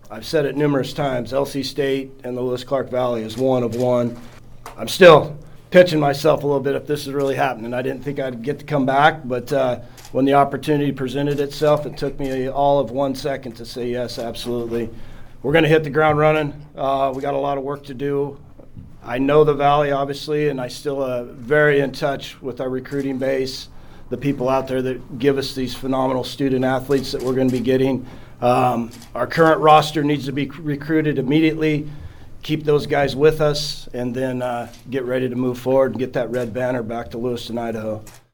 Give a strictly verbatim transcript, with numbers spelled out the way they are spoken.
I've said it numerous times, L C State and the Lewis-Clark Valley is one of one. I'm still pinching myself a little bit if this is really happening. I didn't think I'd get to come back, but uh, when the opportunity presented itself, it took me all of one second to say yes, absolutely. We're going to hit the ground running. Uh, we got a lot of work to do. I know the Valley, obviously, and I still uh, very in touch with our recruiting base, the people out there that give us these phenomenal student athletes that we're going to be getting. Um, our current roster needs to be recruited immediately, keep those guys with us, and then uh, get ready to move forward and get that red banner back to Lewiston, Idaho.